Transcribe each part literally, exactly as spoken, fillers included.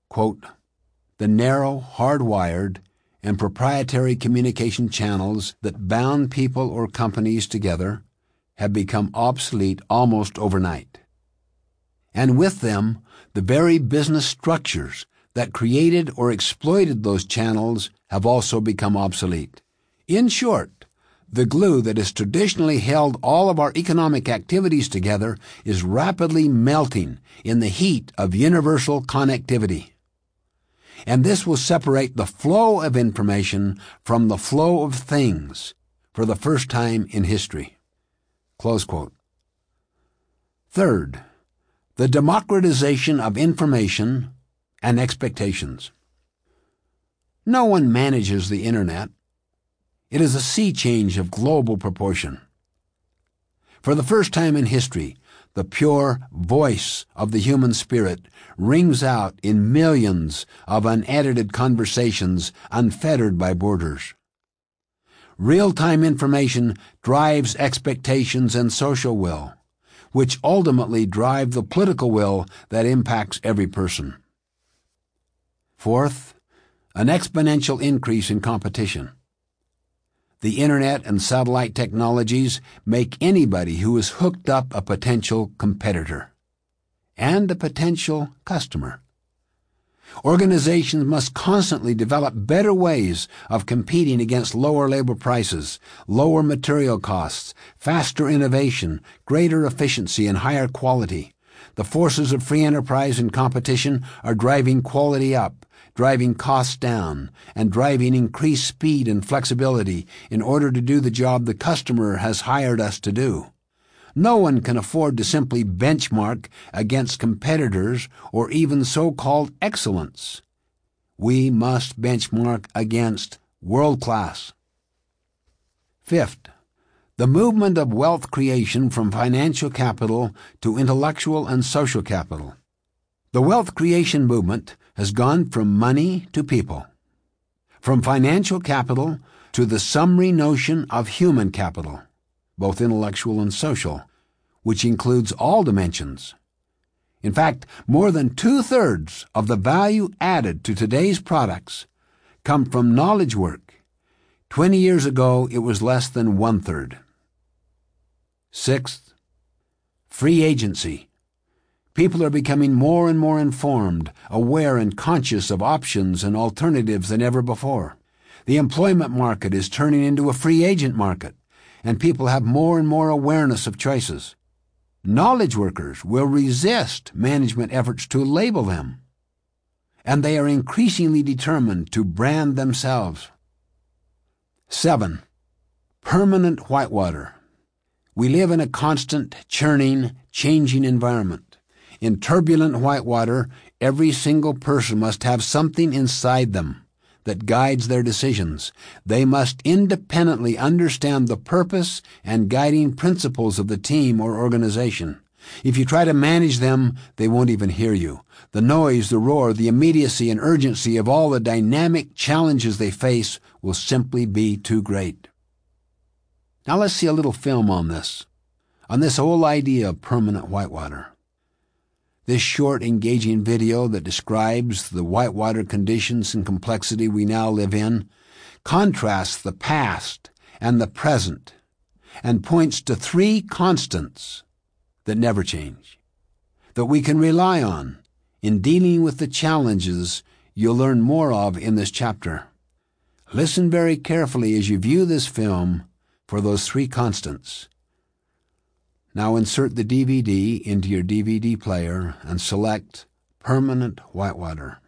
quote, "The narrow, hardwired, and proprietary communication channels that bound people or companies together have become obsolete almost overnight. And with them, the very business structures that created or exploited those channels have also become obsolete. In short, the glue that has traditionally held all of our economic activities together is rapidly melting in the heat of universal connectivity. And this will separate the flow of information from the flow of things for the first time in history." Close quote. Third, the democratization of information and expectations. No one manages the Internet. It is a sea change of global proportion. For the first time in history, the pure voice of the human spirit rings out in millions of unedited conversations unfettered by borders. Real-time information drives expectations and social will, which ultimately drive the political will that impacts every person. Fourth, an exponential increase in competition. The Internet and satellite technologies make anybody who is hooked up a potential competitor and a potential customer. Organizations must constantly develop better ways of competing against lower labor prices, lower material costs, faster innovation, greater efficiency, and higher quality. The forces of free enterprise and competition are driving quality up, driving costs down, and driving increased speed and flexibility in order to do the job the customer has hired us to do. No one can afford to simply benchmark against competitors or even so-called excellence. We must benchmark against world class. Fifth, the movement of wealth creation from financial capital to intellectual and social capital. The wealth creation movement has gone from money to people, from financial capital to the summary notion of human capital, both intellectual and social, which includes all dimensions. In fact, more than two-thirds of the value added to today's products come from knowledge work. Twenty years ago, it was less than one-third. Sixth, free agency. People are becoming more and more informed, aware, and conscious of options and alternatives than ever before. The employment market is turning into a free agent market, and people have more and more awareness of choices. Knowledge workers will resist management efforts to label them, and they are increasingly determined to brand themselves. Seven, permanent whitewater. We live in a constant, churning, changing environment. In turbulent whitewater, every single person must have something inside them that guides their decisions. They must independently understand the purpose and guiding principles of the team or organization. If you try to manage them, they won't even hear you. The noise, the roar, the immediacy and urgency of all the dynamic challenges they face will simply be too great. Now let's see a little film on this, on this whole idea of permanent whitewater. This short, engaging video that describes the whitewater conditions and complexity we now live in contrasts the past and the present and points to three constants that never change, that we can rely on in dealing with the challenges you'll learn more of in this chapter. Listen very carefully as you view this film for those three constants. Now insert the D V D into your D V D player and select Permanent Whitewater.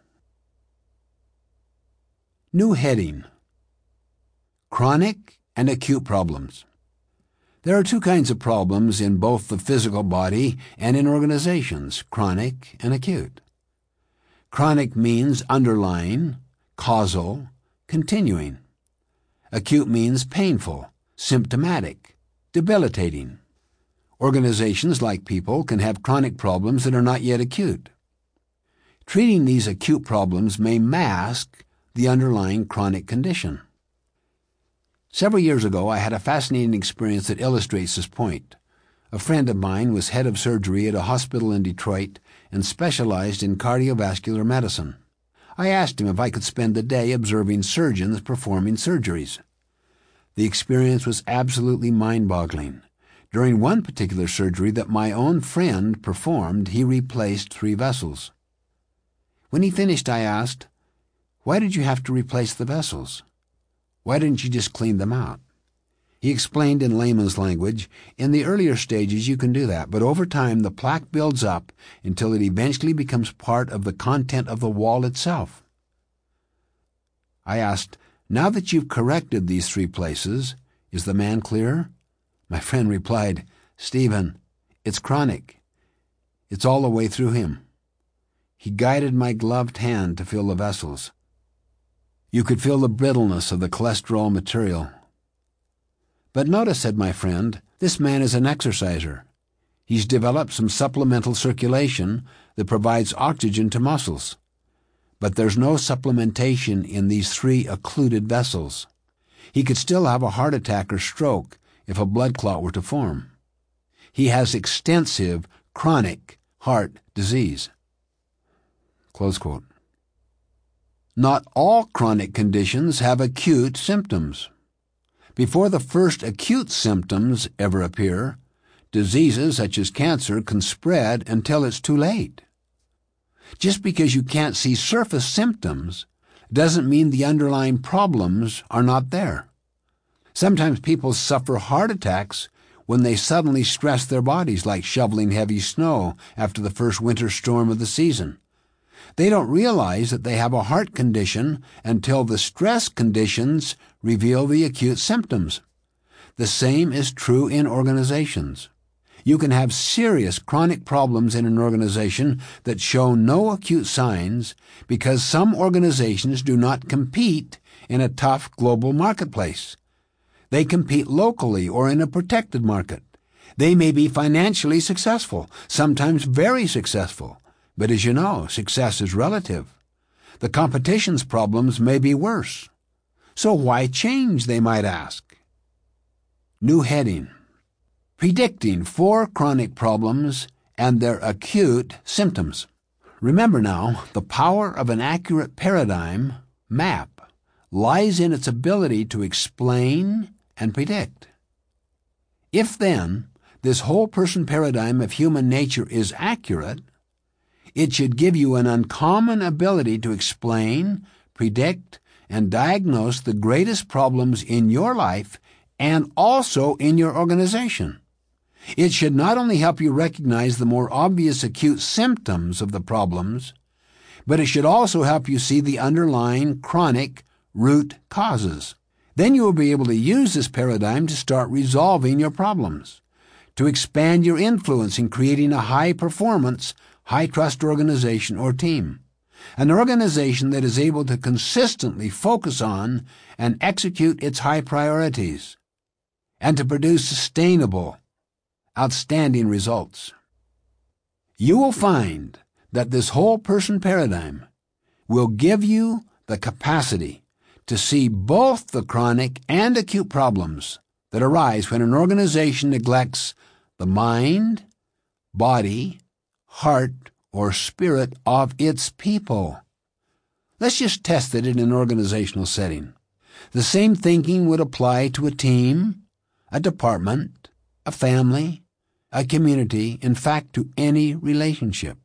New heading: Chronic and Acute Problems. There are two kinds of problems in both the physical body and in organizations, chronic and acute. Chronic means underlying, causal, continuing. Acute means painful, symptomatic, debilitating. Organizations, like people, can have chronic problems that are not yet acute. Treating these acute problems may mask the underlying chronic condition. Several years ago, I had a fascinating experience that illustrates this point. A friend of mine was head of surgery at a hospital in Detroit and specialized in cardiovascular medicine. I asked him if I could spend the day observing surgeons performing surgeries. The experience was absolutely mind-boggling. During one particular surgery that my own friend performed, he replaced three vessels. When he finished, I asked, "Why did you have to replace the vessels? Why didn't you just clean them out?" He explained in layman's language, "In the earlier stages you can do that, but over time the plaque builds up until it eventually becomes part of the content of the wall itself." I asked, "Now that you've corrected these three places, is the man clearer?" My friend replied, "Stephen, it's chronic. It's all the way through him." He guided my gloved hand to feel the vessels. You could feel the brittleness of the cholesterol material. "But notice," said my friend, "this man is an exerciser. He's developed some supplemental circulation that provides oxygen to muscles. But there's no supplementation in these three occluded vessels. He could still have a heart attack or stroke if a blood clot were to form. He has extensive chronic heart disease." Close quote. Not all chronic conditions have acute symptoms. Before the first acute symptoms ever appear, diseases such as cancer can spread until it's too late. Just because you can't see surface symptoms doesn't mean the underlying problems are not there. Sometimes people suffer heart attacks when they suddenly stress their bodies, like shoveling heavy snow after the first winter storm of the season. They don't realize that they have a heart condition until the stress conditions reveal the acute symptoms. The same is true in organizations. You can have serious chronic problems in an organization that show no acute signs because some organizations do not compete in a tough global marketplace. They compete locally or in a protected market. They may be financially successful, sometimes very successful, but as you know, success is relative. The competition's problems may be worse. So why change, they might ask? New heading: Predicting four chronic problems and their acute symptoms. Remember now, the power of an accurate paradigm map lies in its ability to explain and predict. If then this whole person paradigm of human nature is accurate, it should give you an uncommon ability to explain, predict, and diagnose the greatest problems in your life and also in your organization. It should not only help you recognize the more obvious acute symptoms of the problems, but it should also help you see the underlying chronic root causes. Then you will be able to use this paradigm to start resolving your problems, to expand your influence in creating a high-performance, high-trust organization or team, an organization that is able to consistently focus on and execute its high priorities, and to produce sustainable, outstanding results. You will find that this whole person paradigm will give you the capacity to see both the chronic and acute problems that arise when an organization neglects the mind, body, heart, or spirit of its people. Let's just test it in an organizational setting. The same thinking would apply to a team, a department, a family, a community, in fact, to any relationship.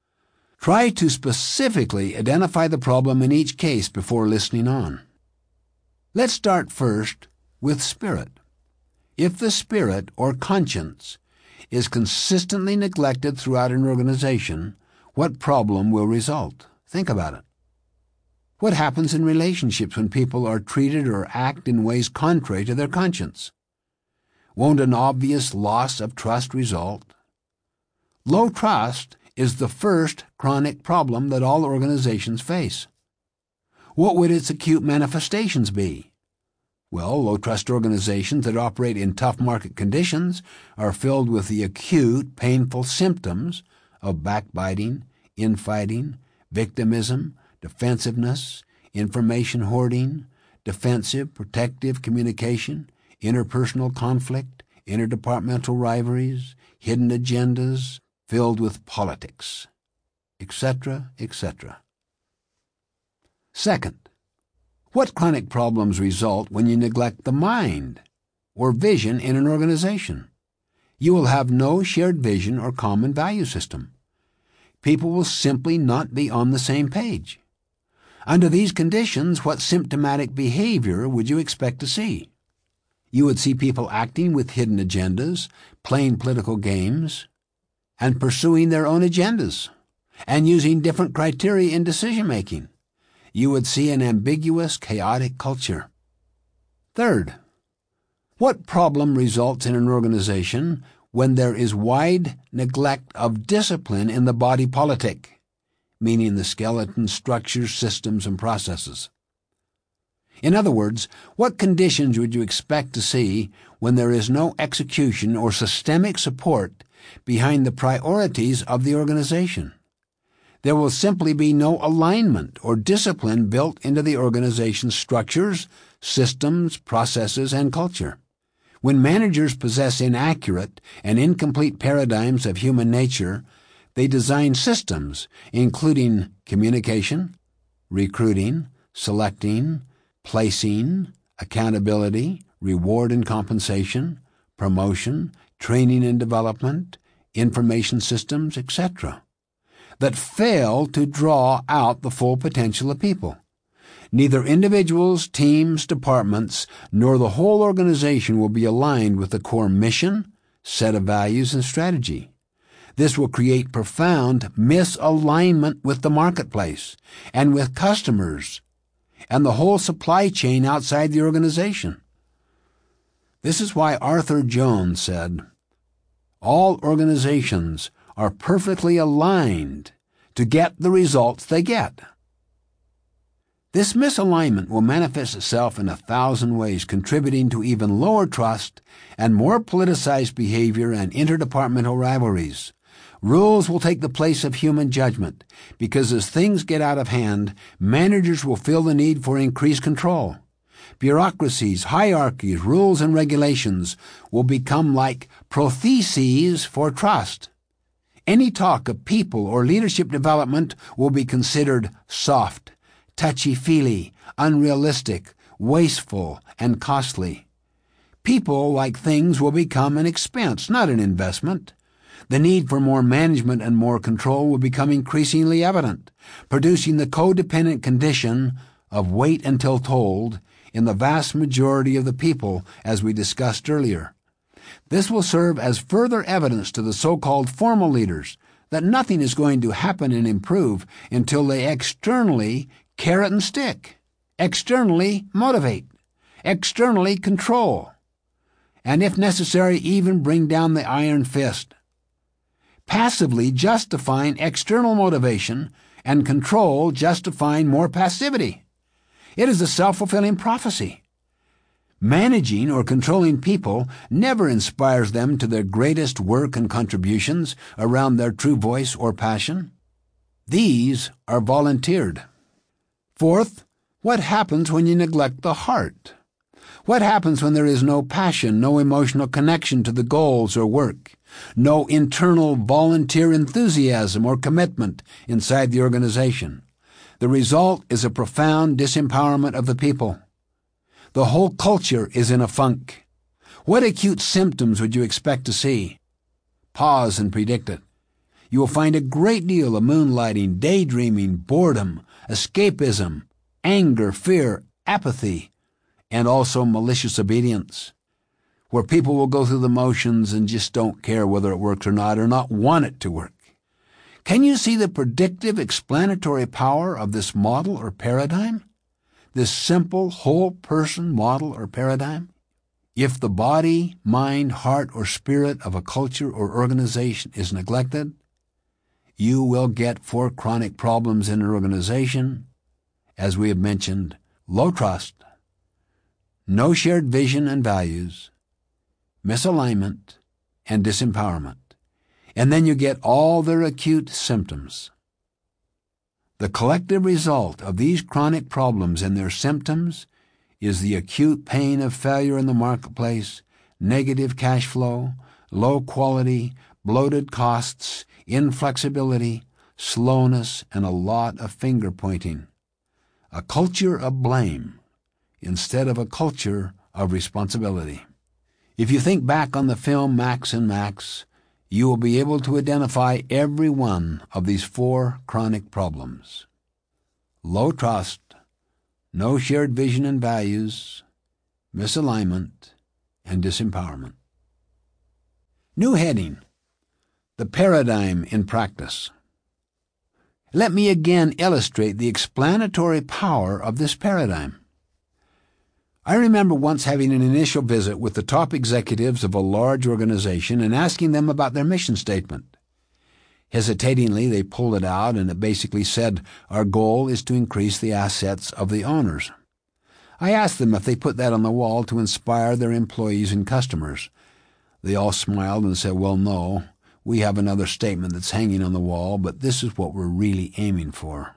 Try to specifically identify the problem in each case before listening on. Let's start first with spirit. If the spirit, or conscience, is consistently neglected throughout an organization, what problem will result? Think about it. What happens in relationships when people are treated or act in ways contrary to their conscience? Won't an obvious loss of trust result? Low trust is the first chronic problem that all organizations face. What would its acute manifestations be? Well, low-trust organizations that operate in tough market conditions are filled with the acute, painful symptoms of backbiting, infighting, victimism, defensiveness, information hoarding, defensive, protective communication, interpersonal conflict, interdepartmental rivalries, hidden agendas, filled with politics, et cetera, et cetera. Second, what chronic problems result when you neglect the mind or vision in an organization? You will have no shared vision or common value system. People will simply not be on the same page. Under these conditions, what symptomatic behavior would you expect to see? You would see people acting with hidden agendas, playing political games, and pursuing their own agendas, and using different criteria in decision-making. You would see an ambiguous, chaotic culture. Third, what problem results in an organization when there is wide neglect of discipline in the body politic, meaning the skeleton, structures, systems, and processes? In other words, what conditions would you expect to see when there is no execution or systemic support behind the priorities of the organization? There will simply be no alignment or discipline built into the organization's structures, systems, processes, and culture. When managers possess inaccurate and incomplete paradigms of human nature, they design systems including communication, recruiting, selecting, placing, accountability, reward and compensation, promotion, training and development, information systems, et cetera, that fail to draw out the full potential of people. Neither individuals, teams, departments, nor the whole organization will be aligned with the core mission, set of values, and strategy. This will create profound misalignment with the marketplace and with customers and the whole supply chain outside the organization. This is why Arthur Jones said, "All organizations are perfectly aligned to get the results they get." This misalignment will manifest itself in a thousand ways, contributing to even lower trust and more politicized behavior and interdepartmental rivalries. Rules will take the place of human judgment, because as things get out of hand, managers will feel the need for increased control. Bureaucracies, hierarchies, rules, and regulations will become like protheses for trust. Any talk of people or leadership development will be considered soft, touchy-feely, unrealistic, wasteful, and costly. People, like things, will become an expense, not an investment. The need for more management and more control will become increasingly evident, producing the codependent condition of wait until told in the vast majority of the people, as we discussed earlier. This will serve as further evidence to the so-called formal leaders that nothing is going to happen and improve until they externally carrot and stick, externally motivate, externally control, and if necessary even bring down the iron fist. Passively justifying external motivation and control justifying more passivity. It is a self-fulfilling prophecy. Managing or controlling people never inspires them to their greatest work and contributions around their true voice or passion. These are volunteered. Fourth, what happens when you neglect the heart? What happens when there is no passion, no emotional connection to the goals or work, no internal volunteer enthusiasm or commitment inside the organization? The result is a profound disempowerment of the people. The whole culture is in a funk. What acute symptoms would you expect to see? Pause and predict it. You will find a great deal of moonlighting, daydreaming, boredom, escapism, anger, fear, apathy, and also malicious obedience, where people will go through the motions and just don't care whether it works or not, or not want it to work. Can you see the predictive, explanatory power of this model or paradigm? This simple, whole-person model or paradigm? If the body, mind, heart, or spirit of a culture or organization is neglected, you will get four chronic problems in an organization, as we have mentioned: low trust, no shared vision and values, misalignment, and disempowerment. And then you get all their acute symptoms. The collective result of these chronic problems and their symptoms is the acute pain of failure in the marketplace, negative cash flow, low quality, bloated costs, inflexibility, slowness, and a lot of finger-pointing. a culture of blame instead of a culture of responsibility. If you think back on the film Max and Max, you will be able to identify every one of these four chronic problems. Low trust, no shared vision and values, misalignment, and disempowerment. New heading: The Paradigm in Practice. Let me again illustrate the explanatory power of this paradigm. I remember once having an initial visit with the top executives of a large organization and asking them about their mission statement. Hesitatingly, they pulled it out, and it basically said, "Our goal is to increase the assets of the owners." I asked them if they put that on the wall to inspire their employees and customers. They all smiled and said, "Well, no. We have another statement that's hanging on the wall, but this is what we're really aiming for."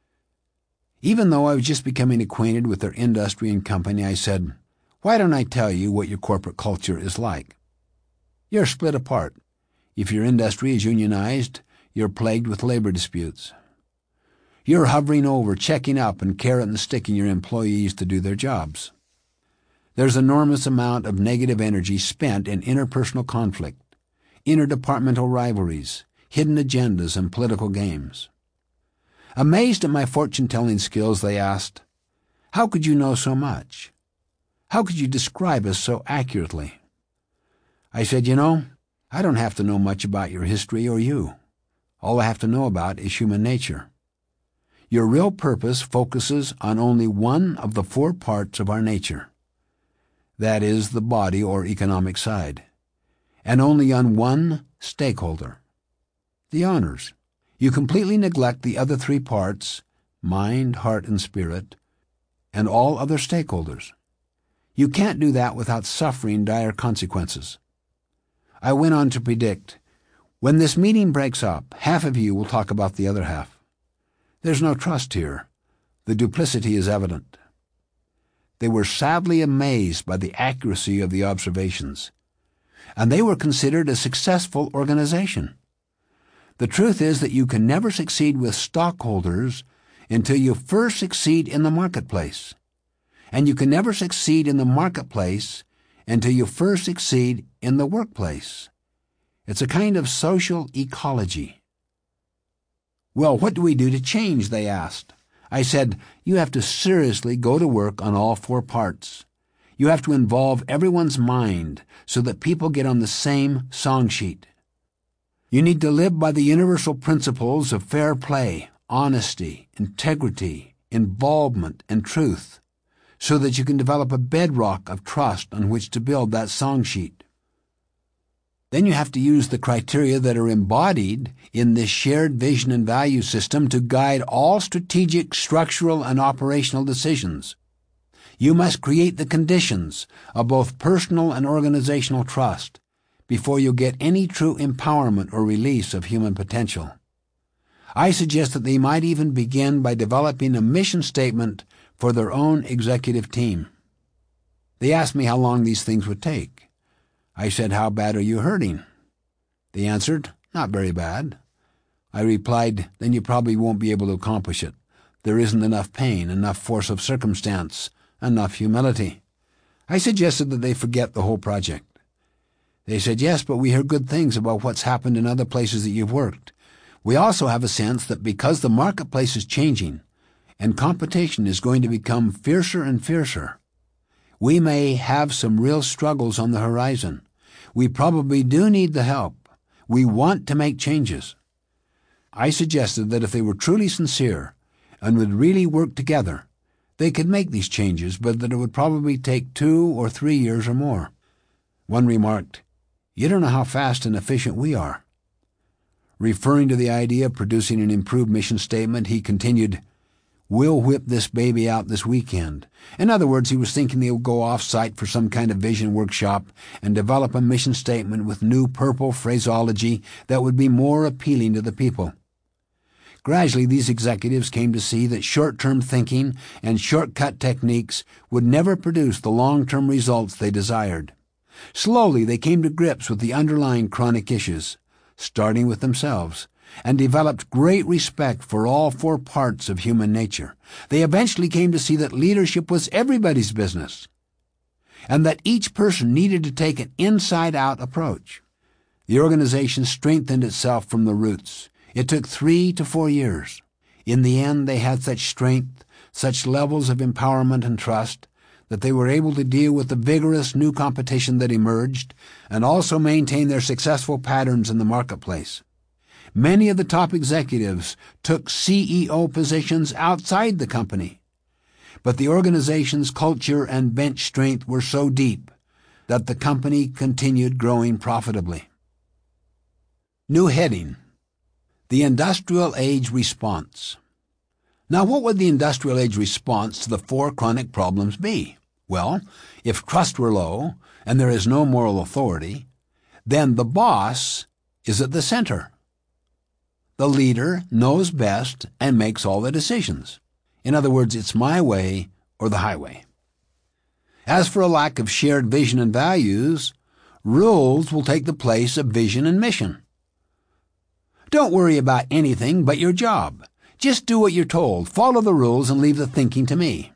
Even though I was just becoming acquainted with their industry and company, I said, "Why don't I tell you what your corporate culture is like? You're split apart. If your industry is unionized, you're plagued with labor disputes. You're hovering over, checking up, and carrot and sticking your employees to do their jobs. There's enormous amount of negative energy spent in interpersonal conflict, interdepartmental rivalries, hidden agendas, and political games." Amazed at my fortune-telling skills, they asked, "How could you know so much? How could you describe us so accurately?" I said, "You know, I don't have to know much about your history or you. All I have to know about is human nature. Your real purpose focuses on only one of the four parts of our nature. That is the body or economic side, and only on one stakeholder, the owners. You completely neglect the other three parts, mind, heart, and spirit, and all other stakeholders. You can't do that without suffering dire consequences." I went on to predict, "When this meeting breaks up, half of you will talk about the other half. There's no trust here. The duplicity is evident." They were sadly amazed by the accuracy of the observations, and they were considered a successful organization. The truth is that you can never succeed with stockholders until you first succeed in the marketplace, and you can never succeed in the marketplace until you first succeed in the workplace. It's a kind of social ecology. "Well, what do we do to change?" they asked. I said, "You have to seriously go to work on all four parts. You have to involve everyone's mind so that people get on the same song sheet. You need to live by the universal principles of fair play, honesty, integrity, involvement, and truth, so that you can develop a bedrock of trust on which to build that song sheet. Then you have to use the criteria that are embodied in this shared vision and value system to guide all strategic, structural, and operational decisions. You must create the conditions of both personal and organizational trust before you get any true empowerment or release of human potential. I suggest that they might even begin by developing a mission statement for their own executive team." They asked me how long these things would take. I said, "How bad are you hurting?" They answered, "Not very bad." I replied, "Then you probably won't be able to accomplish it. There isn't enough pain, enough force of circumstance, enough humility." I suggested that they forget the whole project. They said, "Yes, but we hear good things about what's happened in other places that you've worked. We also have a sense that because the marketplace is changing and competition is going to become fiercer and fiercer, we may have some real struggles on the horizon. We probably do need the help. We want to make changes." I suggested that if they were truly sincere and would really work together, they could make these changes, but that it would probably take two or three years or more. One remarked, "You don't know how fast and efficient we are." Referring to the idea of producing an improved mission statement, he continued, "We'll whip this baby out this weekend." In other words, he was thinking they would go off-site for some kind of vision workshop and develop a mission statement with new purple phraseology that would be more appealing to the people. Gradually, these executives came to see that short-term thinking and shortcut techniques would never produce the long-term results they desired. Slowly, they came to grips with the underlying chronic issues, starting with themselves, and developed great respect for all four parts of human nature. They eventually came to see that leadership was everybody's business, and that each person needed to take an inside-out approach. The organization strengthened itself from the roots. It took three to four years. In the end, they had such strength, such levels of empowerment and trust, that they were able to deal with the vigorous new competition that emerged and also maintain their successful patterns in the marketplace. Many of the top executives took C E O positions outside the company, but the organization's culture and bench strength were so deep that the company continued growing profitably. New heading: The Industrial Age Response. Now, what would the industrial age response to the four chronic problems be? Well, if trust were low and there is no moral authority, then the boss is at the center. The leader knows best and makes all the decisions. In other words, it's my way or the highway. As for a lack of shared vision and values, rules will take the place of vision and mission. Don't worry about anything but your job. Just do what you're told, follow the rules, and leave the thinking to me.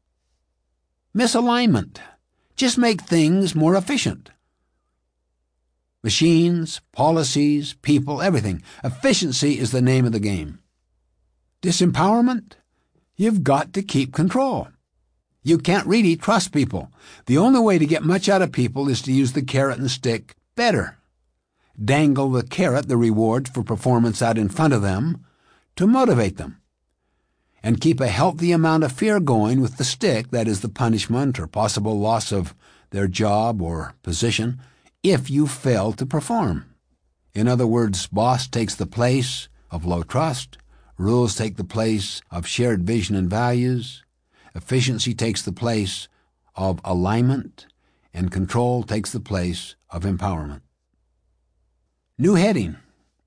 Misalignment. Just make things more efficient. Machines, policies, people, everything. Efficiency is the name of the game. Disempowerment. You've got to keep control. You can't really trust people. The only way to get much out of people is to use the carrot and stick better. Dangle the carrot, the rewards for performance, out in front of them to motivate them, and keep a healthy amount of fear going with the stick, that is the punishment or possible loss of their job or position, if you fail to perform. In other words, boss takes the place of low trust, rules take the place of shared vision and values, efficiency takes the place of alignment, and control takes the place of empowerment. New heading: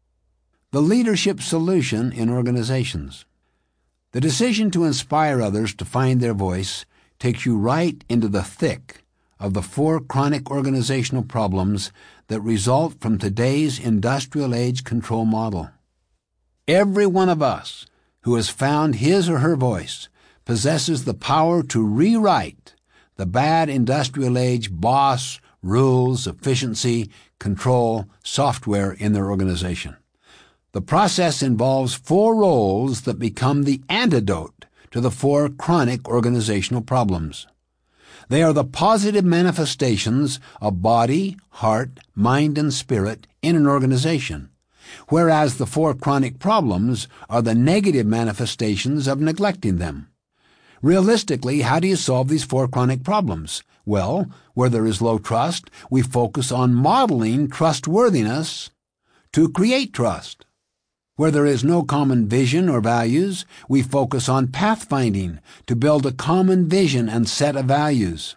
The Leadership Solution in Organizations. The decision to inspire others to find their voice takes you right into the thick of the four chronic organizational problems that result from today's industrial age control model. Every one of us who has found his or her voice possesses the power to rewrite the bad industrial age boss, rules, efficiency, control, software in their organization. The process involves four roles that become the antidote to the four chronic organizational problems. They are the positive manifestations of body, heart, mind, and spirit in an organization, whereas the four chronic problems are the negative manifestations of neglecting them. Realistically, how do you solve these four chronic problems? Well, where there is low trust, we focus on modeling trustworthiness to create trust. Where there is no common vision or values, we focus on pathfinding to build a common vision and set of values.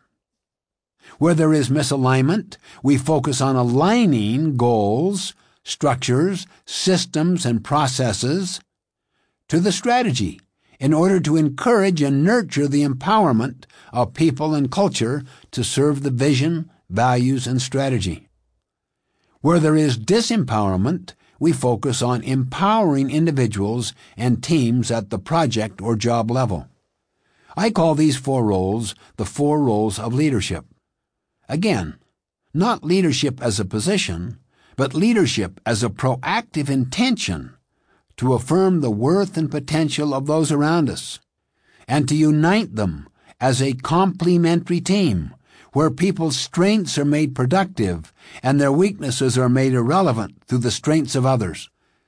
Where there is misalignment, we focus on aligning goals, structures, systems, and processes to the strategy in order to encourage and nurture the empowerment of people and culture to serve the vision, values, and strategy. Where there is disempowerment, we focus on empowering individuals and teams at the project or job level. I call these four roles the four roles of leadership. Again, not leadership as a position, but leadership as a proactive intention to affirm the worth and potential of those around us, and to unite them as a complementary team where people's strengths are made productive and their weaknesses are made irrelevant through the strengths of others,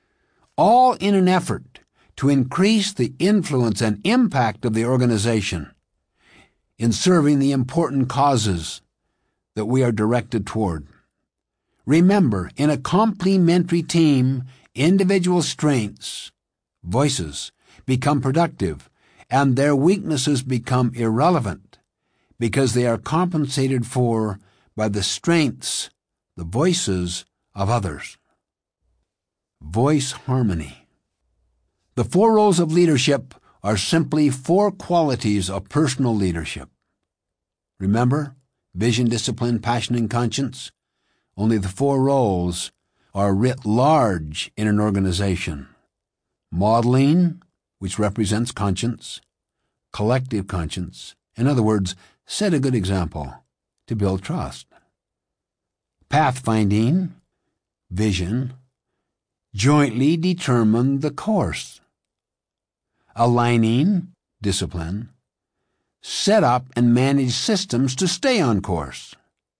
all in an effort to increase the influence and impact of the organization in serving the important causes that we are directed toward. Remember, in a complementary team, individual strengths, voices, become productive, and their weaknesses become irrelevant because they are compensated for by the strengths, the voices of others. Voice harmony. The four roles of leadership are simply four qualities of personal leadership. Remember, vision, discipline, passion, and conscience? Only the four roles are writ large in an organization. Modeling, which represents conscience, collective conscience, in other words, set a good example to build trust. Pathfinding, vision, jointly determine the course. Aligning, discipline, set up and manage systems to stay on course.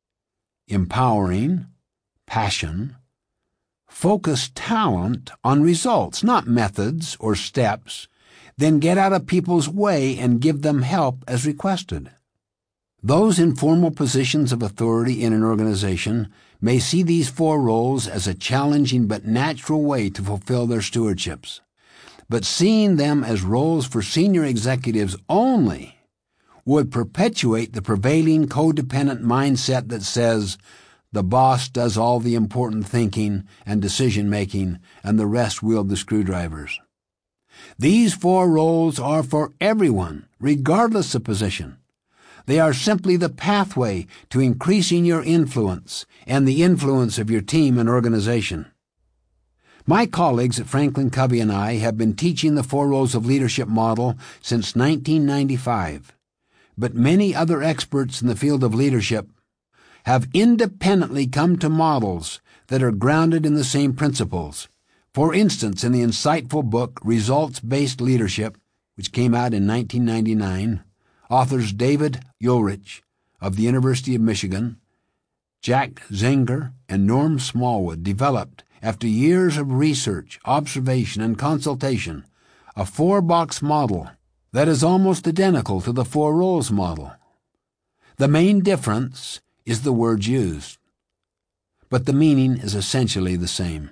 Empowering, passion, focus talent on results, not methods or steps, then get out of people's way and give them help as requested. Those in formal positions of authority in an organization may see these four roles as a challenging but natural way to fulfill their stewardships. But seeing them as roles for senior executives only would perpetuate the prevailing codependent mindset that says the boss does all the important thinking and decision-making and the rest wield the screwdrivers. These four roles are for everyone, regardless of position. They are simply the pathway to increasing your influence and the influence of your team and organization. My colleagues at Franklin Covey and I have been teaching the Four Roles of Leadership model since nineteen ninety-five, but many other experts in the field of leadership have independently come to models that are grounded in the same principles. For instance, in the insightful book Results-Based Leadership, which came out in nineteen ninety-nine, authors David Ulrich of the University of Michigan, Jack Zenger, and Norm Smallwood developed, after years of research, observation, and consultation, a four-box model that is almost identical to the Four Roles model. The main difference is the words used, but the meaning is essentially the same.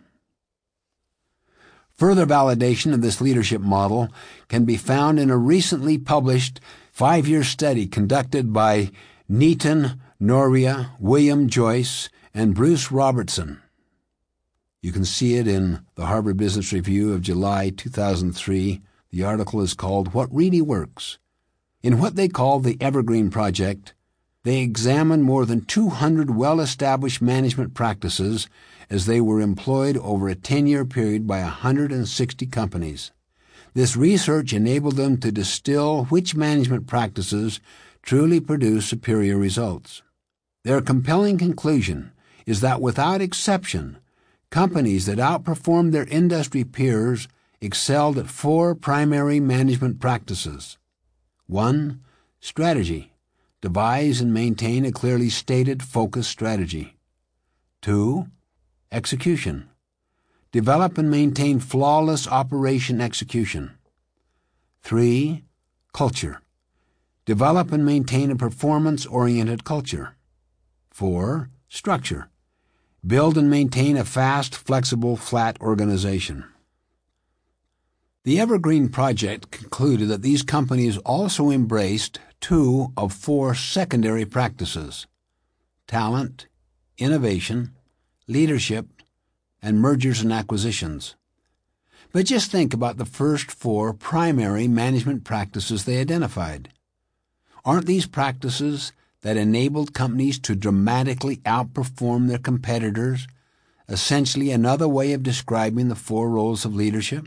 Further validation of this leadership model can be found in a recently published five-year study conducted by Nitin Nohria, William Joyce, and Bruce Robertson. You can see it in the Harvard Business Review of July two thousand three. The article is called What Really Works. In what they call the Evergreen Project, they examined more than two hundred well-established management practices as they were employed over a ten-year period by one hundred sixty companies. This research enabled them to distill which management practices truly produce superior results. Their compelling conclusion is that without exception, companies that outperformed their industry peers excelled at four primary management practices. One, strategy. Devise and maintain a clearly stated, focused strategy. Two, execution. Develop and maintain flawless operation execution. Three, culture. Develop and maintain a performance-oriented culture. Four, structure. Build and maintain a fast, flexible, flat organization. The Evergreen Project concluded that these companies also embraced two of four secondary practices: talent, innovation, leadership, and mergers and acquisitions. But just think about the first four primary management practices they identified. Aren't these practices that enabled companies to dramatically outperform their competitors essentially another way of describing the four roles of leadership?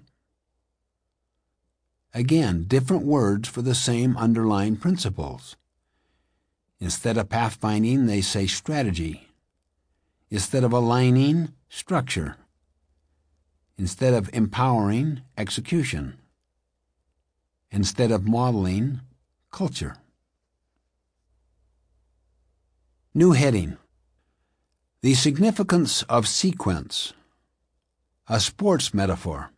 Again, different words for the same underlying principles. Instead of pathfinding, they say strategy. Instead of aligning, structure. Instead of empowering, execution. Instead of modeling, culture. New heading: The significance of sequence. A sports metaphor.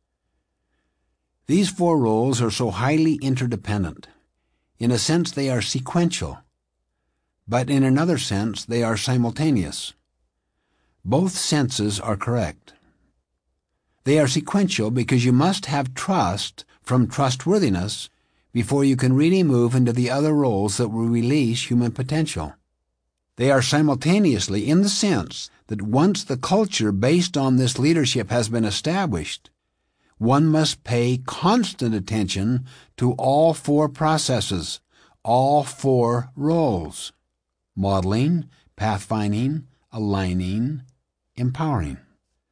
These four roles are so highly interdependent. In a sense, they are sequential, but in another sense, they are simultaneous. Both senses are correct. They are sequential because you must have trust from trustworthiness before you can really move into the other roles that will release human potential. They are simultaneously in the sense that once the culture based on this leadership has been established, one must pay constant attention to all four processes, all four roles: modeling, pathfinding, aligning, empowering.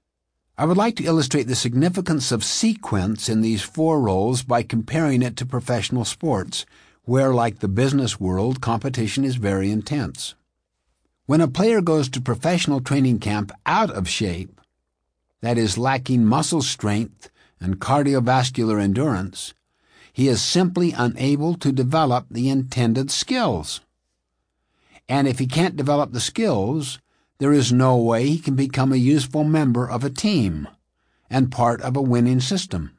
I would like to illustrate the significance of sequence in these four roles by comparing it to professional sports, where, like the business world, competition is very intense. When a player goes to professional training camp out of shape, that is, lacking muscle strength and cardiovascular endurance, he is simply unable to develop the intended skills. And if he can't develop the skills, there is no way he can become a useful member of a team and part of a winning system.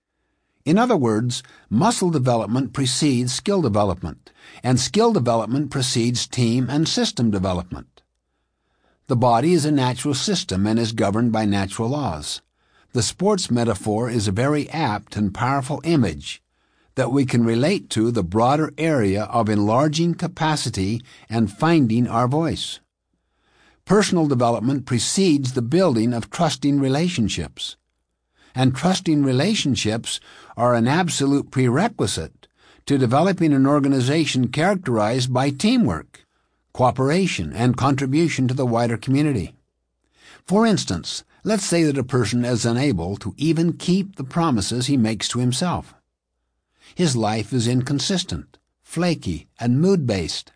In other words, muscle development precedes skill development, and skill development precedes team and system development. The body is a natural system and is governed by natural laws. The sports metaphor is a very apt and powerful image that we can relate to the broader area of enlarging capacity and finding our voice. Personal development precedes the building of trusting relationships, and trusting relationships are an absolute prerequisite to developing an organization characterized by teamwork, cooperation, and contribution to the wider community. For instance, let's say that a person is unable to even keep the promises he makes to himself. His life is inconsistent, flaky, and mood-based.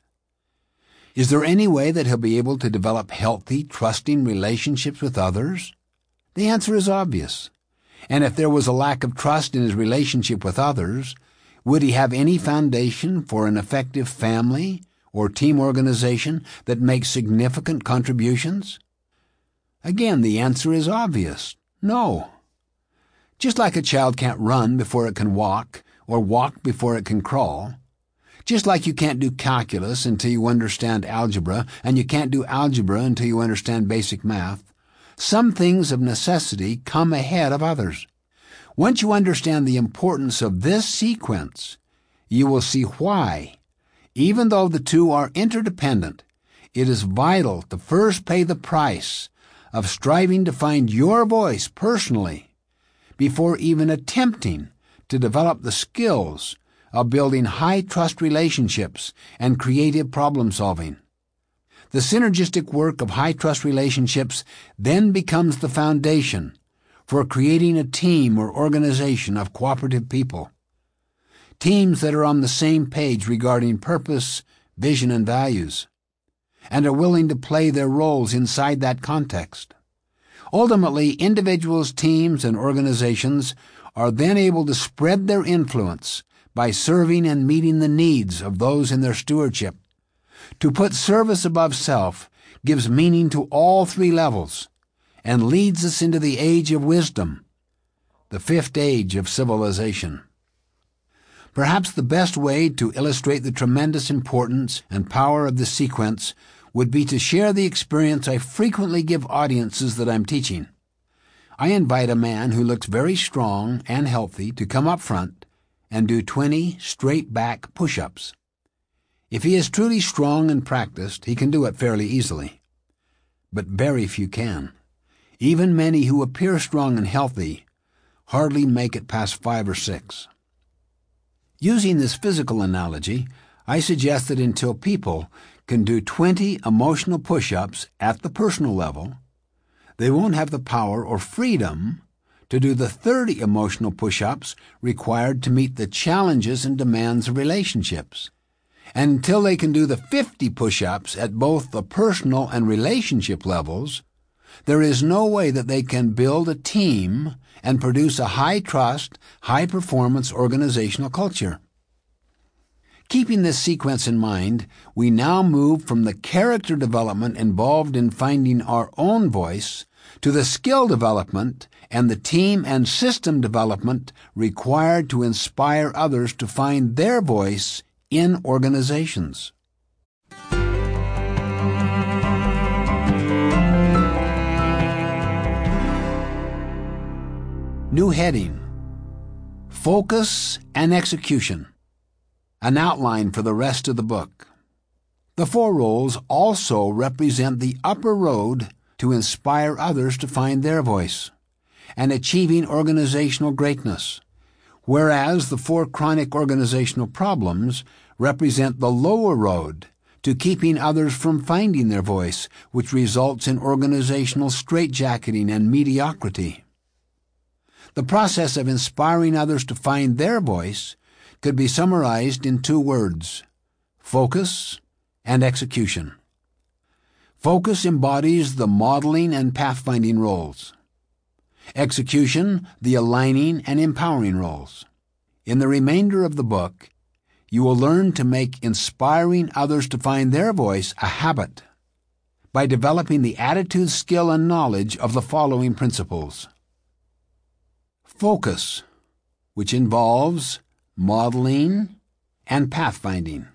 Is there any way that he'll be able to develop healthy, trusting relationships with others? The answer is obvious. And if there was a lack of trust in his relationship with others, would he have any foundation for an effective family or team organization that makes significant contributions? Again, the answer is obvious. No. Just like a child can't run before it can walk, or walk before it can crawl, just like you can't do calculus until you understand algebra, and you can't do algebra until you understand basic math, some things of necessity come ahead of others. Once you understand the importance of this sequence, you will see why, even though the two are interdependent, it is vital to first pay the price of striving to find your voice personally before even attempting to develop the skills of building high-trust relationships and creative problem-solving. The synergistic work of high-trust relationships then becomes the foundation for creating a team or organization of cooperative people, teams that are on the same page regarding purpose, vision, and values, and are willing to play their roles inside that context. Ultimately, individuals, teams, and organizations are then able to spread their influence by serving and meeting the needs of those in their stewardship. To put service above self gives meaning to all three levels and leads us into the age of wisdom, the fifth age of civilization. Perhaps the best way to illustrate the tremendous importance and power of this sequence would be to share the experience I frequently give audiences that I'm teaching. I invite a man who looks very strong and healthy to come up front and do twenty straight-back push-ups. If he is truly strong and practiced, he can do it fairly easily. But very few can. Even many who appear strong and healthy hardly make it past five or six. Using this physical analogy, I suggest that until people can do twenty emotional push-ups at the personal level, they won't have the power or freedom to do the thirty emotional push-ups required to meet the challenges and demands of relationships. And until they can do the fifty push-ups at both the personal and relationship levels, there is no way that they can build a team and produce a high-trust, high-performance organizational culture. Keeping this sequence in mind, we now move from the character development involved in finding our own voice to the skill development and the team and system development required to inspire others to find their voice in organizations. New heading: Focus and Execution. An outline for the rest of the book. The four roles also represent the upper road to inspire others to find their voice and achieving organizational greatness, whereas the four chronic organizational problems represent the lower road to keeping others from finding their voice, which results in organizational straitjacketing and mediocrity. The process of inspiring others to find their voice could be summarized in two words: focus and execution. Focus embodies the modeling and pathfinding roles. Execution, the aligning and empowering roles. In the remainder of the book, you will learn to make inspiring others to find their voice a habit by developing the attitude, skill, and knowledge of the following principles. Focus, which involves modeling and pathfinding.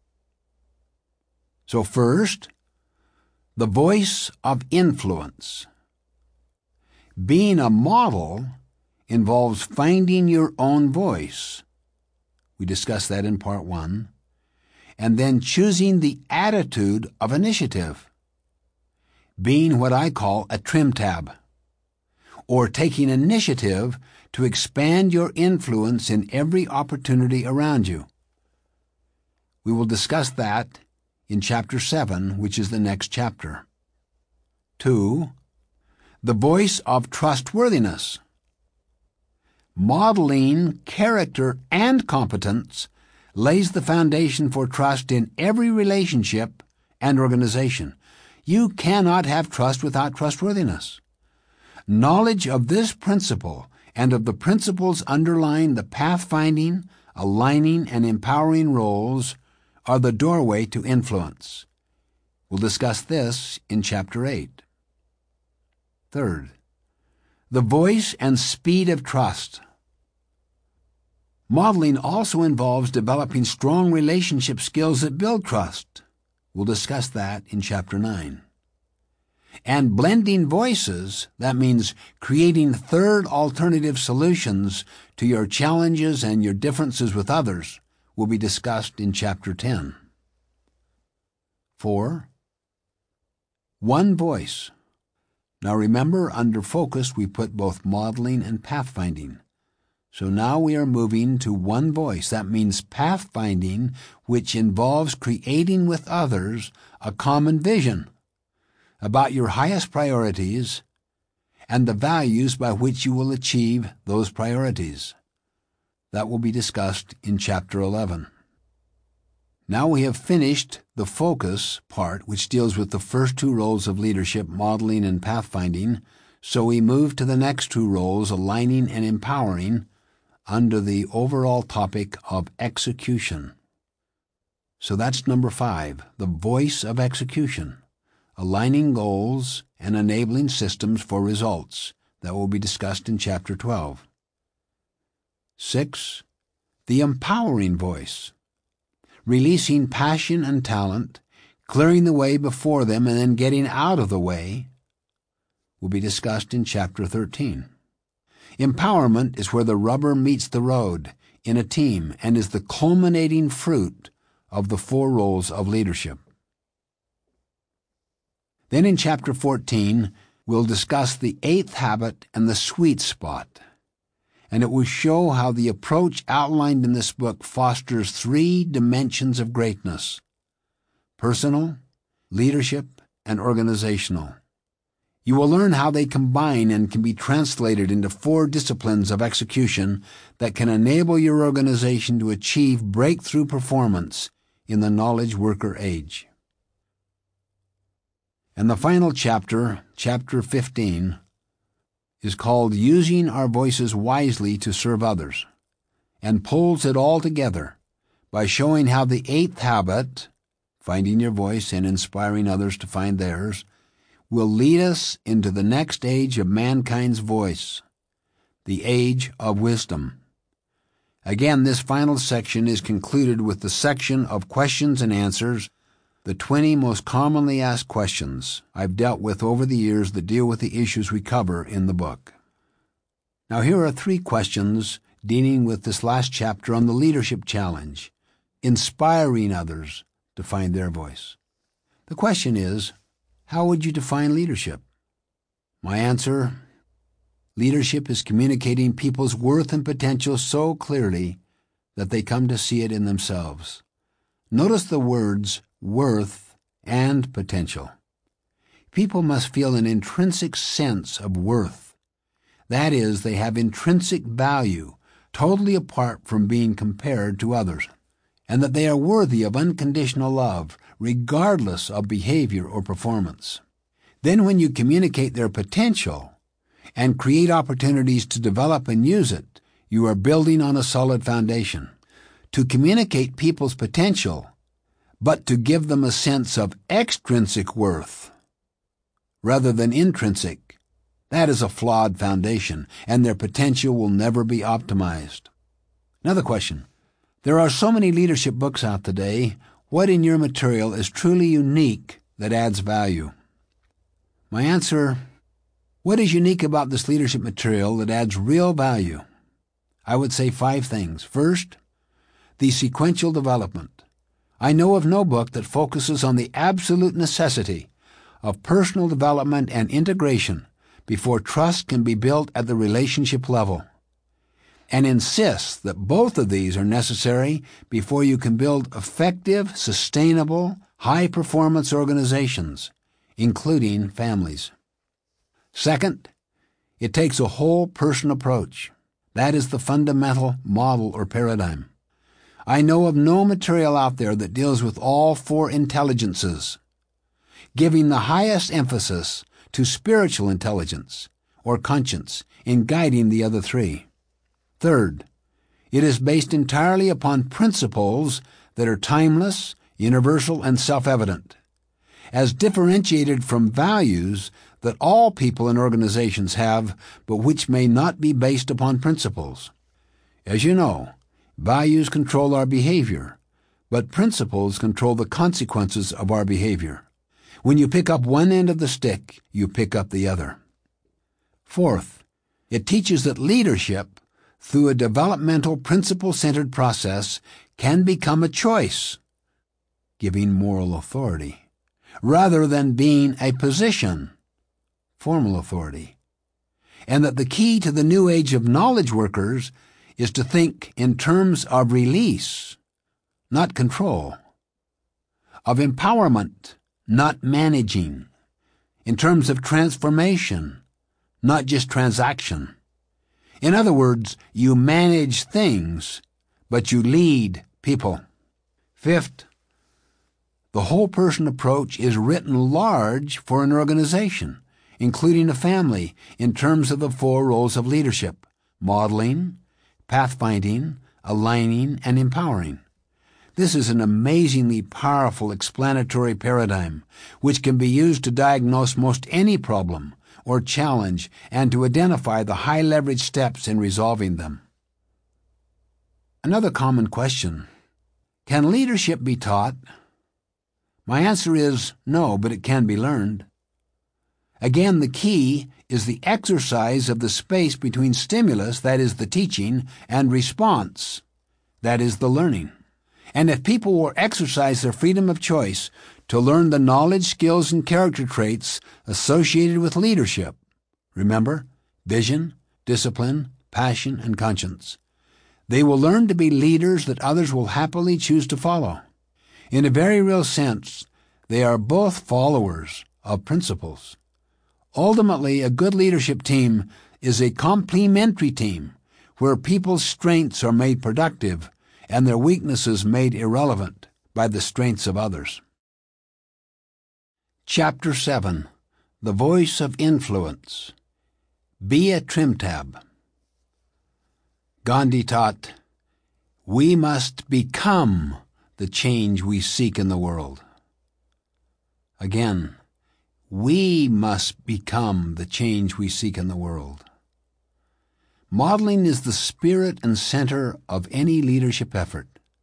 So first, the voice of influence. Being a model involves finding your own voice. We discussed that in part one. And then choosing the attitude of initiative. Being what I call a trim tab, or taking initiative to expand your influence in every opportunity around you. We will discuss that in chapter seven, which is the next chapter. Two, the voice of trustworthiness. Modeling character and competence lays the foundation for trust in every relationship and organization. You cannot have trust without trustworthiness. Knowledge of this principle and of the principles underlying the pathfinding, aligning, and empowering roles are the doorway to influence. We'll discuss this in chapter eight. Third, the voice and speed of trust. Modeling also involves developing strong relationship skills that build trust. We'll discuss that in chapter nine. And blending voices, that means creating third alternative solutions to your challenges and your differences with others, will be discussed in chapter ten. Four, one voice. Now remember, under focus we put both modeling and pathfinding. So now we are moving to one voice. That means pathfinding, which involves creating with others a common vision about your highest priorities and the values by which you will achieve those priorities. That will be discussed in chapter eleven. Now we have finished the focus part, which deals with the first two roles of leadership, modeling and pathfinding, so we move to the next two roles, aligning and empowering, under the overall topic of execution. So that's number five, the voice of execution, aligning goals and enabling systems for results. That will be discussed in chapter twelve. Six, the empowering voice, releasing passion and talent, clearing the way before them and then getting out of the way, will be discussed in chapter thirteen. Empowerment is where the rubber meets the road in a team and is the culminating fruit of the four roles of leadership. Then in chapter fourteen, we'll discuss the eighth habit and the sweet spot, and it will show how the approach outlined in this book fosters three dimensions of greatness: personal, leadership, and organizational. You will learn how they combine and can be translated into four disciplines of execution that can enable your organization to achieve breakthrough performance in the knowledge worker age. And the final chapter, chapter fifteen, is called Using Our Voices Wisely to Serve Others, and pulls it all together by showing how the eighth habit, finding your voice and inspiring others to find theirs, will lead us into the next age of mankind's voice, the age of wisdom. Again, this final section is concluded with the section of questions and answers, the twenty most commonly asked questions I've dealt with over the years that deal with the issues we cover in the book. Now here are three questions dealing with this last chapter on the leadership challenge, inspiring others to find their voice. The question is, how would you define leadership? My answer: leadership is communicating people's worth and potential so clearly that they come to see it in themselves, Notice the words worth and potential. People must feel an intrinsic sense of worth. That is, they have intrinsic value, totally apart from being compared to others, and that they are worthy of unconditional love, regardless of behavior or performance. Then when you communicate their potential and create opportunities to develop and use it, you are building on a solid foundation. To communicate people's potential, but to give them a sense of extrinsic worth rather than intrinsic, that is a flawed foundation, and their potential will never be optimized. Another question. There are so many leadership books out today. What in your material is truly unique that adds value? My answer, what is unique about this leadership material that adds real value? I would say five things. First, the sequential development. I know of no book that focuses on the absolute necessity of personal development and integration before trust can be built at the relationship level, and insists that both of these are necessary before you can build effective, sustainable, high-performance organizations, including families. Second, it takes a whole-person approach. That is the fundamental model or paradigm. I know of no material out there that deals with all four intelligences, giving the highest emphasis to spiritual intelligence or conscience in guiding the other three. Third, it is based entirely upon principles that are timeless, universal, and self-evident, as differentiated from values that all people and organizations have, but which may not be based upon principles. As you know, values control our behavior, but principles control the consequences of our behavior. When you pick up one end of the stick, you pick up the other. Fourth, it teaches that leadership, through a developmental principle-centered process, can become a choice, giving moral authority, rather than being a position, formal authority, and that the key to the new age of knowledge workers is to think in terms of release, not control, of empowerment, not managing, in terms of transformation, not just transaction. In other words, you manage things, but you lead people. Fifth, the whole-person approach is written large for an organization, including a family, in terms of the four roles of leadership: modeling, pathfinding, aligning, and empowering. This is an amazingly powerful explanatory paradigm, which can be used to diagnose most any problem or challenge and to identify the high-leverage steps in resolving them. Another common question: can leadership be taught? My answer is no, but it can be learned. Again, the key is the exercise of the space between stimulus, that is the teaching, and response, that is the learning. And if people will exercise their freedom of choice to learn the knowledge, skills, and character traits associated with leadership, remember, vision, discipline, passion, and conscience, they will learn to be leaders that others will happily choose to follow. In a very real sense, they are both followers of principles. Ultimately, a good leadership team is a complementary team where people's strengths are made productive and their weaknesses made irrelevant by the strengths of others. Chapter seven. The Voice of Influence. Be a trim tab. Gandhi taught, "We must become the change we seek in the world." Again, we must become the change we seek in the world. Modeling is the spirit and center of any leadership effort.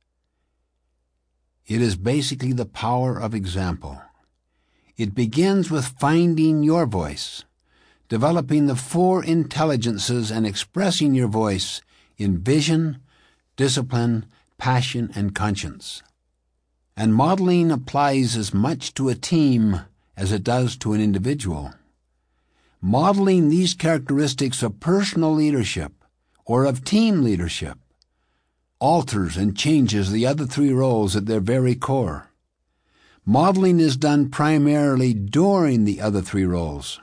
It is basically the power of example. It begins with finding your voice, developing the four intelligences and expressing your voice in vision, discipline, passion, and conscience. And modeling applies as much to a team as it does to an individual. Modeling these characteristics of personal leadership or of team leadership alters and changes the other three roles at their very core. Modeling is done primarily during the other three roles.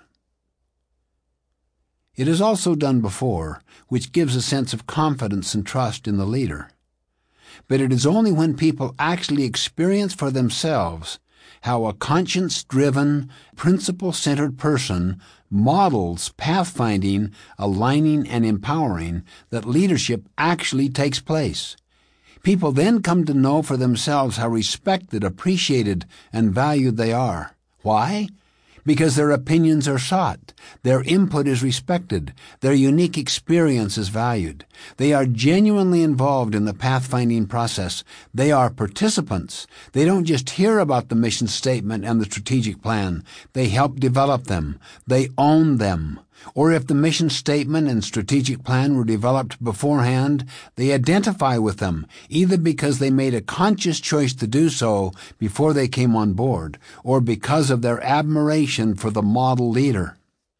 It is also done before, which gives a sense of confidence and trust in the leader. But it is only when people actually experience for themselves how a conscience-driven, principle-centered person models pathfinding, aligning, and empowering that leadership actually takes place. People then come to know for themselves how respected, appreciated, and valued they are. Why? Because their opinions are sought, their input is respected, their unique experience is valued. They are genuinely involved in the pathfinding process. They are participants. They don't just hear about the mission statement and the strategic plan. They help develop them. They own them. Or if the mission statement and strategic plan were developed beforehand, they identify with them, either because they made a conscious choice to do so before they came on board, or because of their admiration for the model leader.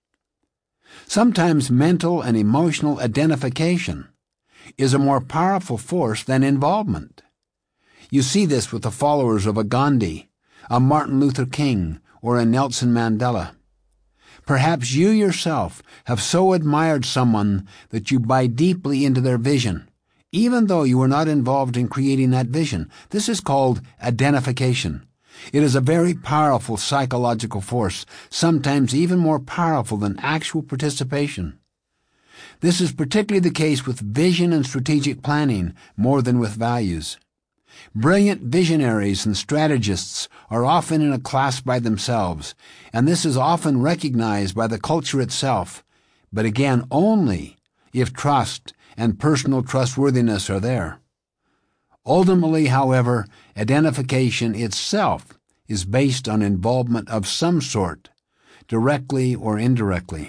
Sometimes mental and emotional identification is a more powerful force than involvement. You see this with the followers of a Gandhi, a Martin Luther King, or a Nelson Mandela. Perhaps you yourself have so admired someone that you buy deeply into their vision, even though you were not involved in creating that vision. This is called identification. It is a very powerful psychological force, sometimes even more powerful than actual participation. This is particularly the case with vision and strategic planning more than with values. Brilliant visionaries and strategists are often in a class by themselves, and this is often recognized by the culture itself, but again only if trust and personal trustworthiness are there. Ultimately, however, identification itself is based on involvement of some sort, directly or indirectly.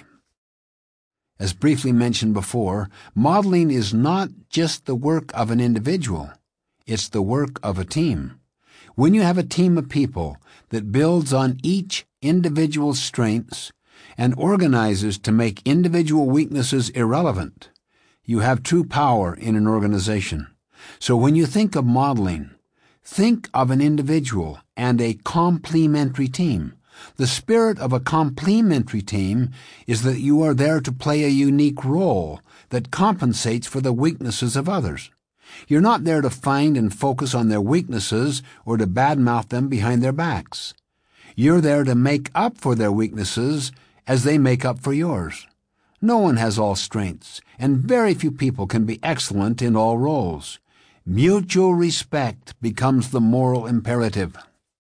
As briefly mentioned before, modeling is not just the work of an individual. It's the work of a team. When you have a team of people that builds on each individual's strengths and organizes to make individual weaknesses irrelevant, you have true power in an organization. So when you think of modeling, think of an individual and a complementary team. The spirit of a complementary team is that you are there to play a unique role that compensates for the weaknesses of others. You're not there to find and focus on their weaknesses or to badmouth them behind their backs. You're there to make up for their weaknesses as they make up for yours. No one has all strengths, and very few people can be excellent in all roles. Mutual respect becomes the moral imperative.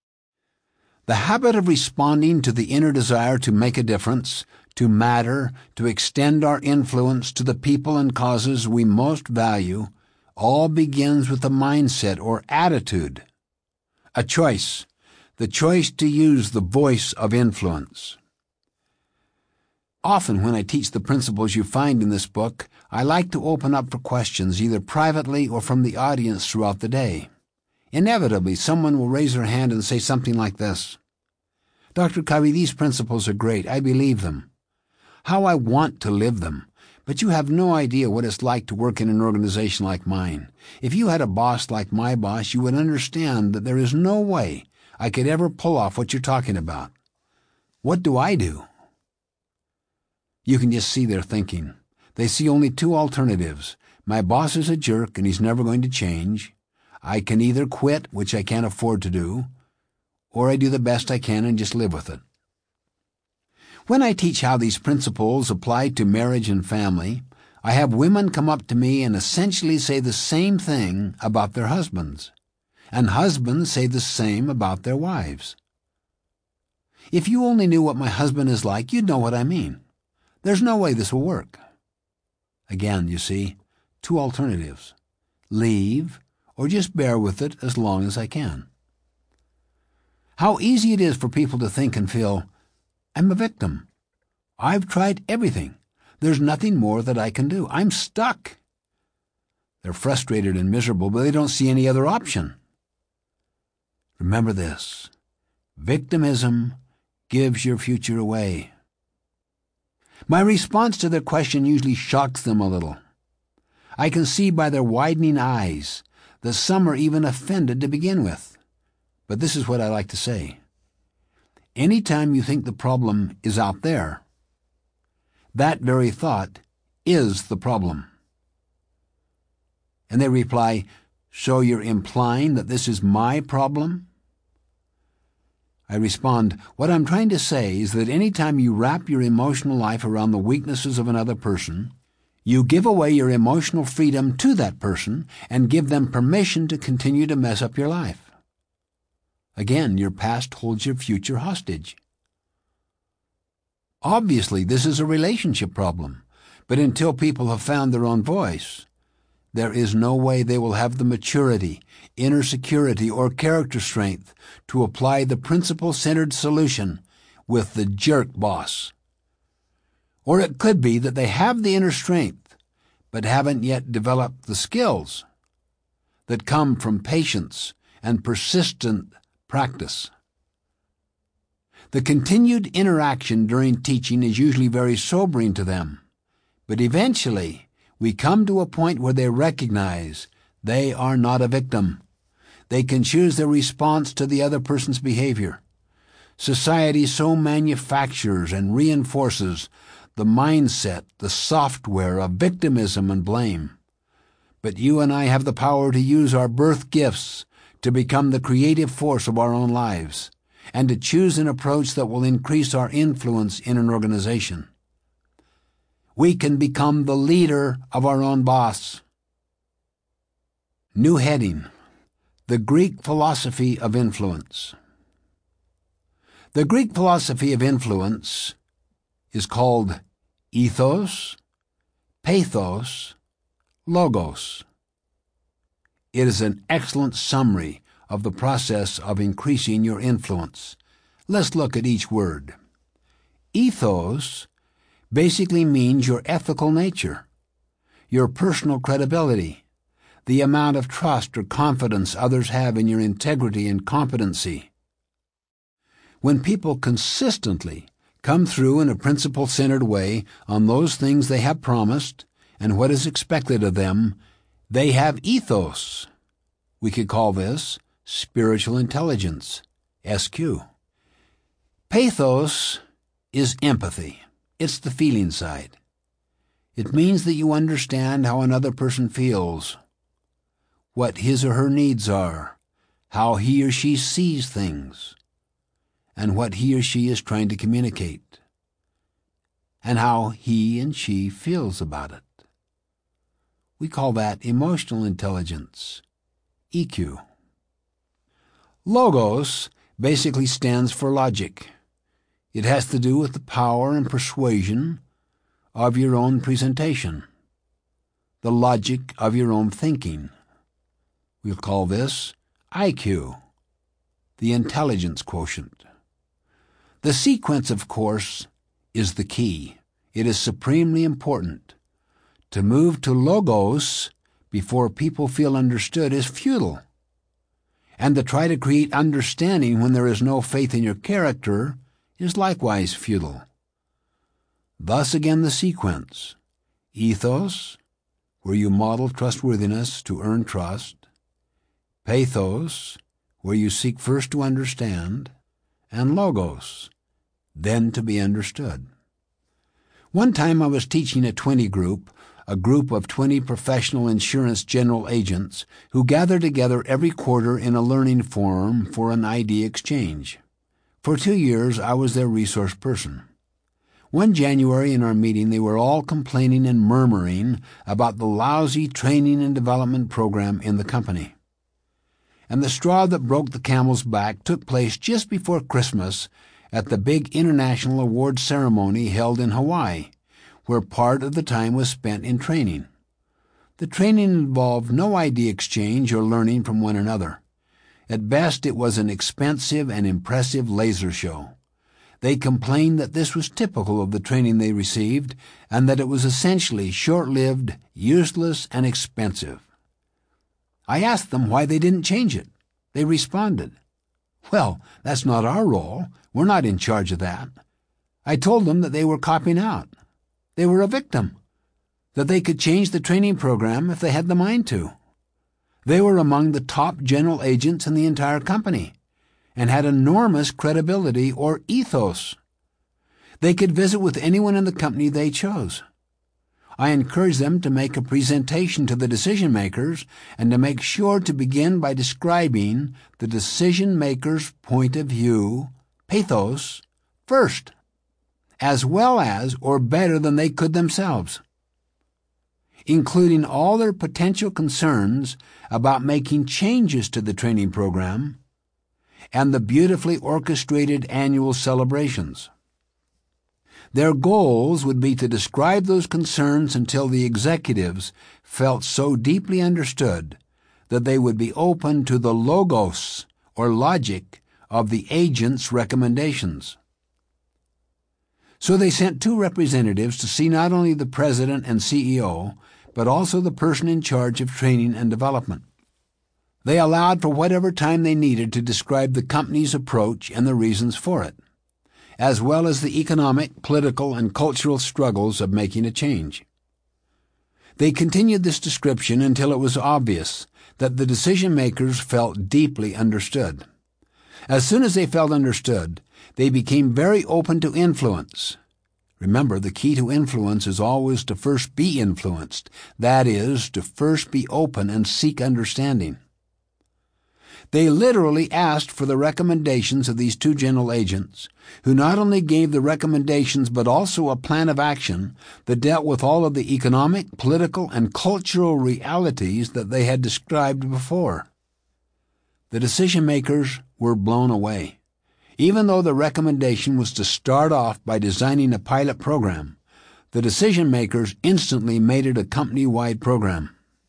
The habit of responding to the inner desire to make a difference, to matter, to extend our influence to the people and causes we most value, all begins with a mindset or attitude, a choice, the choice to use the voice of influence. Often when I teach the principles you find in this book, I like to open up for questions either privately or from the audience throughout the day. Inevitably, someone will raise their hand and say something like this: "Doctor Covey, these principles are great. I believe them. How I want to live them. But you have no idea what it's like to work in an organization like mine. If you had a boss like my boss, you would understand that there is no way I could ever pull off what you're talking about. What do I do?" You can just see their thinking. They see only two alternatives. My boss is a jerk and he's never going to change. I can either quit, which I can't afford to do, or I do the best I can and just live with it. When I teach how these principles apply to marriage and family, I have women come up to me and essentially say the same thing about their husbands, and husbands say the same about their wives. If you only knew what my husband is like, you'd know what I mean. There's no way this will work. Again, you see, two alternatives: leave or just bear with it as long as I can. How easy it is for people to think and feel, "I'm a victim. I've tried everything. There's nothing more that I can do. I'm stuck." They're frustrated and miserable, but they don't see any other option. Remember this: victimism gives your future away. My response to their question usually shocks them a little. I can see by their widening eyes that some are even offended to begin with. But this is what I like to say. Any time you think the problem is out there, that very thought is the problem. And they reply, "So you're implying that this is my problem?" I respond, what I'm trying to say is that any time you wrap your emotional life around the weaknesses of another person, you give away your emotional freedom to that person and give them permission to continue to mess up your life. Again, your past holds your future hostage. Obviously, this is a relationship problem, but until people have found their own voice, there is no way they will have the maturity, inner security, or character strength to apply the principle-centered solution with the jerk boss. Or it could be that they have the inner strength, but haven't yet developed the skills that come from patience and persistent practice. The continued interaction during teaching is usually very sobering to them, but eventually we come to a point where they recognize they are not a victim. They can choose their response to the other person's behavior. Society so manufactures and reinforces the mindset, the software of victimism and blame. But you and I have the power to use our birth gifts to become the creative force of our own lives, and to choose an approach that will increase our influence in an organization. We can become the leader of our own boss. New heading: The Greek Philosophy of Influence. The Greek philosophy of influence is called ethos, pathos, logos. It is an excellent summary of the process of increasing your influence. Let's look at each word. Ethos basically means your ethical nature, your personal credibility, the amount of trust or confidence others have in your integrity and competency. When people consistently come through in a principle-centered way on those things they have promised and what is expected of them, they have ethos. We could call this spiritual intelligence, S Q. Pathos is empathy. It's the feeling side. It means that you understand how another person feels, what his or her needs are, how he or she sees things, and what he or she is trying to communicate, and how he and she feels about it. We call that emotional intelligence, E Q. Logos basically stands for logic. It has to do with the power and persuasion of your own presentation, the logic of your own thinking. We'll call this I Q, the intelligence quotient. The sequence, of course, is the key. It is supremely important. To move to logos before people feel understood is futile. And to try to create understanding when there is no faith in your character is likewise futile. Thus again the sequence: ethos, where you model trustworthiness to earn trust; pathos, where you seek first to understand; and logos, then to be understood. One time I was teaching a twenty group, a group of twenty professional insurance general agents who gather together every quarter in a learning forum for an idea exchange. For two years I was their resource person. One January in our meeting they were all complaining and murmuring about the lousy training and development program in the company. And the straw that broke the camel's back took place just before Christmas at the big international award ceremony held in Hawaii, where part of the time was spent in training. The training involved no idea exchange or learning from one another. At best, it was an expensive and impressive laser show. They complained that this was typical of the training they received, and that it was essentially short-lived, useless, and expensive. I asked them why they didn't change it. They responded, "Well, that's not our role. We're not in charge of that." I told them that they were copping out. They were a victim. that they could change the training program if they had the mind to. They were among the top general agents in the entire company and had enormous credibility or ethos. They could visit with anyone in the company they chose. I encouraged them to make a presentation to the decision-makers and to make sure to begin by describing the decision-maker's point of view, pathos, first, as well as or better than they could themselves, including all their potential concerns about making changes to the training program and the beautifully orchestrated annual celebrations. Their goals would be to describe those concerns until the executives felt so deeply understood that they would be open to the logos, or logic, of the agent's recommendations. So they sent two representatives to see not only the president and C E O, but also the person in charge of training and development. They allowed for whatever time they needed to describe the company's approach and the reasons for it, as well as the economic, political, and cultural struggles of making a change. They continued this description until it was obvious that the decision-makers felt deeply understood. As soon as they felt understood, they became very open to influence. Remember, the key to influence is always to first be influenced, that is, to first be open and seek understanding. They literally asked for the recommendations of these two general agents, who not only gave the recommendations but also a plan of action that dealt with all of the economic, political, and cultural realities that they had described before. The decision-makers were blown away. Even though the recommendation was to start off by designing a pilot program, the decision-makers instantly made it a company-wide program.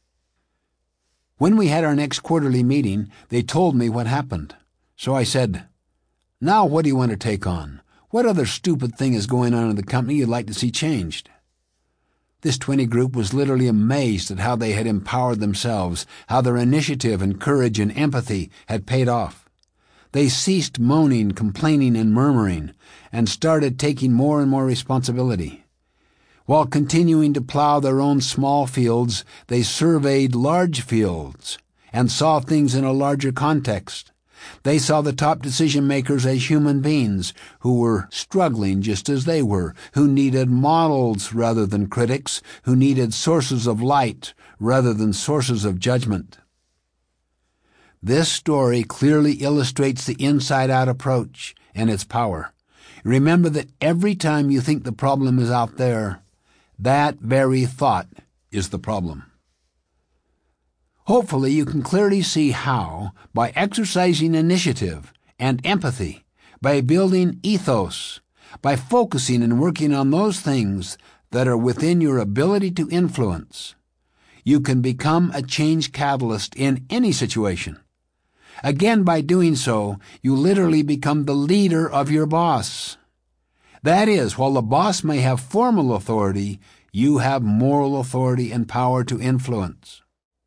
When we had our next quarterly meeting, they told me what happened. So I said, "Now what do you want to take on? What other stupid thing is going on in the company you'd like to see changed?" This twenty group was literally amazed at how they had empowered themselves, how their initiative and courage and empathy had paid off. They ceased moaning, complaining, and murmuring, and started taking more and more responsibility. While continuing to plow their own small fields, they surveyed large fields and saw things in a larger context. They saw the top decision-makers as human beings who were struggling just as they were, who needed models rather than critics, who needed sources of light rather than sources of judgment. This story clearly illustrates the inside-out approach and its power. Remember that every time you think the problem is out there, that very thought is the problem. Hopefully you can clearly see how, by exercising initiative and empathy, by building ethos, by focusing and working on those things that are within your ability to influence, you can become a change catalyst in any situation. Again, by doing so, you literally become the leader of your boss. That is, while the boss may have formal authority, you have moral authority and power to influence.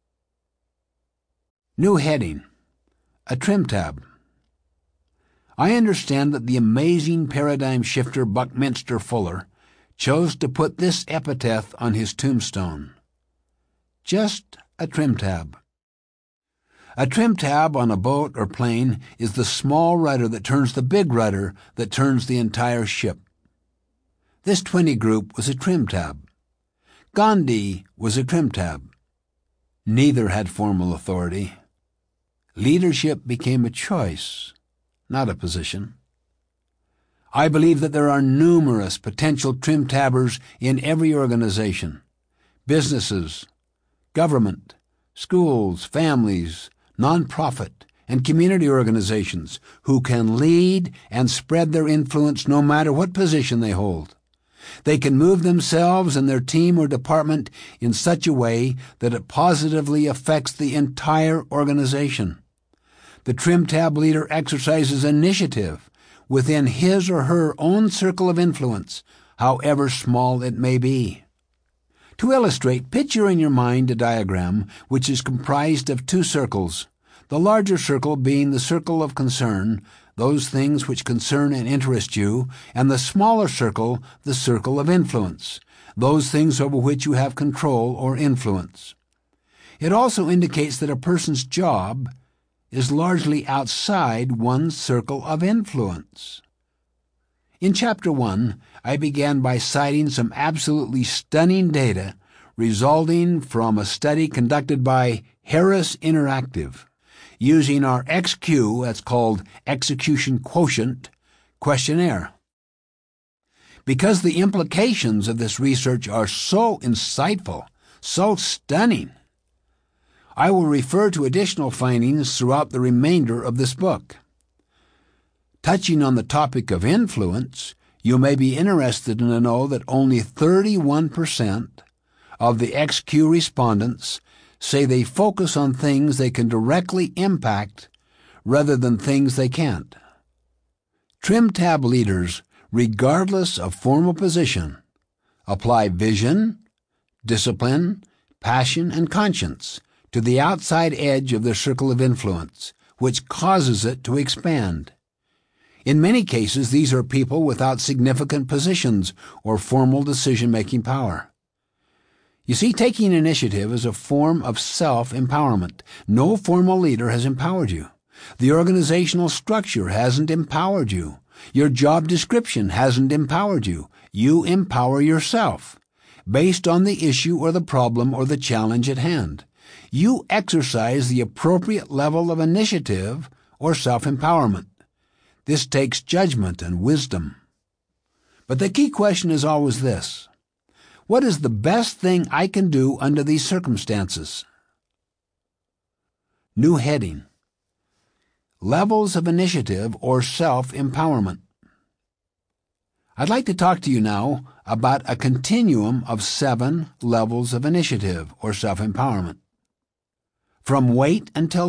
New heading: A Trim Tab. I understand that the amazing paradigm shifter Buckminster Fuller chose to put this epitaph on his tombstone: just a trim tab. A trim tab on a boat or plane is the small rudder that turns the big rudder that turns the entire ship. This twenty group was a trim tab. Gandhi was a trim tab. Neither had formal authority. Leadership became a choice, not a position. I believe that there are numerous potential trim tabbers in every organization: businesses, government, schools, families, nonprofit, and community organizations who can lead and spread their influence no matter what position they hold. They can move themselves and their team or department in such a way that it positively affects the entire organization. The trim tab leader exercises initiative within his or her own circle of influence, however small it may be. To illustrate, picture in your mind a diagram which is comprised of two circles, the larger circle being the circle of concern, those things which concern and interest you, and the smaller circle, the circle of influence, those things over which you have control or influence. It also indicates that a person's job is largely outside one's circle of influence. In Chapter one, I began by citing some absolutely stunning data resulting from a study conducted by Harris Interactive, using our X Q, that's called Execution Quotient, questionnaire. Because the implications of this research are so insightful, so stunning, I will refer to additional findings throughout the remainder of this book. Touching on the topic of influence, you may be interested to know that only thirty-one percent of the X Q respondents say they focus on things they can directly impact rather than things they can't. Trim tab leaders, regardless of formal position, apply vision, discipline, passion, and conscience to the outside edge of their circle of influence, which causes it to expand. In many cases, these are people without significant positions or formal decision-making power. You see, taking initiative is a form of self-empowerment. No formal leader has empowered you. The organizational structure hasn't empowered you. Your job description hasn't empowered you. You empower yourself, based on the issue or the problem or the challenge at hand. You exercise the appropriate level of initiative or self-empowerment. This takes judgment and wisdom. But the key question is always this: what is the best thing I can do under these circumstances? New heading: Levels of Initiative or Self-Empowerment. I'd like to talk to you now about a continuum of seven levels of initiative or self-empowerment. From wait until